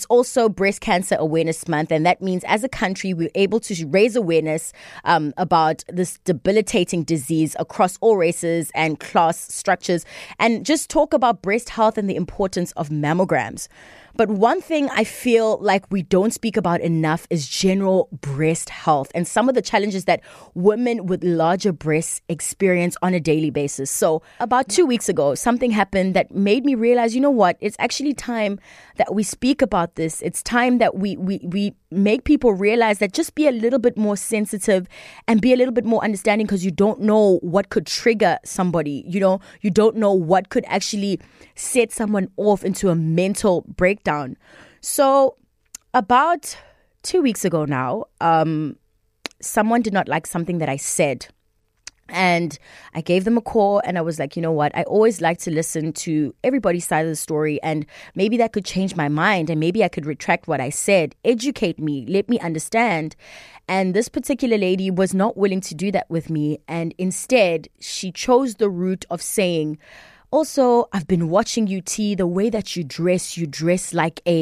also Breast Cancer Awareness Month, and that means as a country, we're able to raise awareness about this debilitating disease across all races and class structures, and just talk about breast health and the importance of mammograms. But one thing I feel like we don't speak about enough is general breast health and some of the challenges that women with larger breasts experience on a daily basis. So about 2 weeks ago, something happened that made me realize, you know what, it's actually time that we speak about this. It's time that we make people realize that just be a little bit more sensitive and be a little bit more understanding, because you don't know what could trigger somebody. You don't know what could actually set someone off into a mental breakdown. So about 2 weeks ago now, someone did not like something that I said. And I gave them a call and I was like, you know what? I always like to listen to everybody's side of the story, and maybe that could change my mind, and maybe I could retract what I said. Educate me, let me understand. And this particular lady was not willing to do that with me. And instead, she chose the route of saying, also, I've been watching you, T, the way that you dress like a...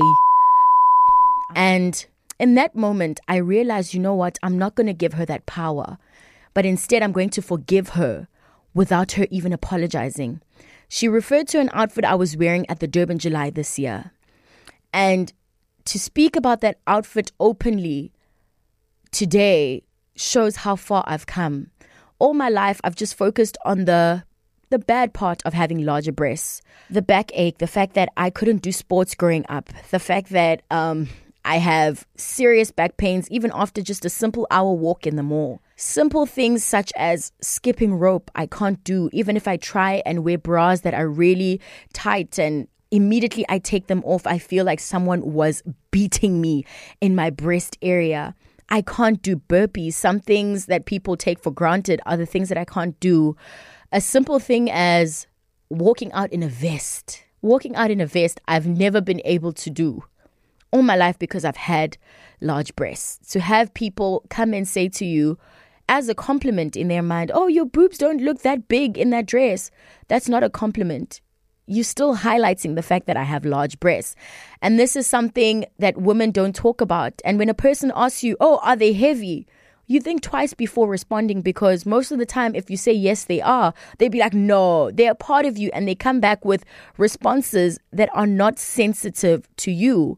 And in that moment, I realized, you know what? I'm not going to give her that power. But instead, I'm going to forgive her without her even apologizing. She referred to an outfit I was wearing at the Durban July this year. And to speak about that outfit openly today shows how far I've come. All my life, I've just focused on the bad part of having larger breasts. The backache, the fact that I couldn't do sports growing up, the fact that I have serious back pains even after just a simple hour walk in the mall. Simple things such as skipping rope, I can't do, even if I try and wear bras that are really tight, and immediately I take them off, I feel like someone was beating me in my breast area. I can't do burpees. Some things that people take for granted are the things that I can't do. A simple thing as walking out in a vest. Walking out in a vest, I've never been able to do all my life because I've had large breasts. To have people come and say to you as a compliment in their mind, oh, your boobs don't look that big in that dress. That's not a compliment. You're still highlighting the fact that I have large breasts. And this is something that women don't talk about. And when a person asks you, oh, are they heavy? You think twice before responding, because most of the time, if you say yes, they are, they'd be like, no, they're a part of you. And they come back with responses that are not sensitive to you.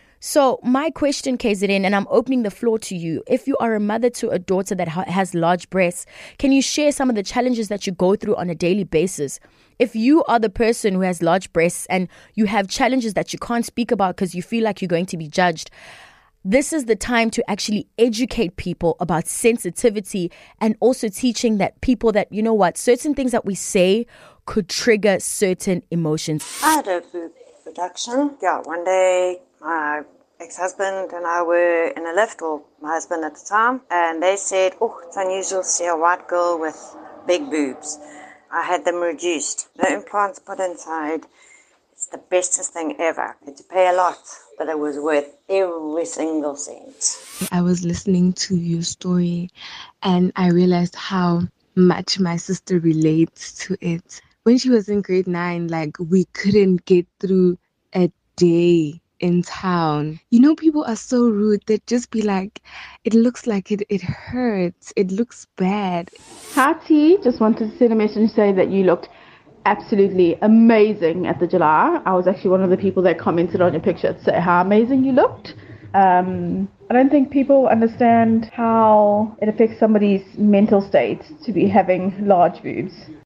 So my question, KZN, and I'm opening the floor to you. If you are a mother to a daughter that has large breasts, can you share some of the challenges that you go through on a daily basis? If you are the person who has large breasts and you have challenges that you can't speak about because you feel like you're going to be judged, this is the time to actually educate people about sensitivity, and also teaching that people that, you know what, certain things that we say could trigger certain emotions. I had a food production. Yeah, one day my ex-husband and I were in a lift, or my husband at the time, and they said, oh, it's unusual to see a white girl with big boobs. I had them reduced. No implants put inside. It's the bestest thing ever. I had to pay a lot, but it was worth every single cent. I was listening to your story and I realized how much my sister relates to it. When she was in grade 9, we couldn't get through a day in town. You know, people are so rude. They'd just be like, it looks like it hurts. It looks bad. Hi T, just wanted to send a message and say that you looked absolutely amazing at the July. I was actually one of the people that commented on your picture to say how amazing you looked. I don't think people understand how it affects somebody's mental state to be having large boobs.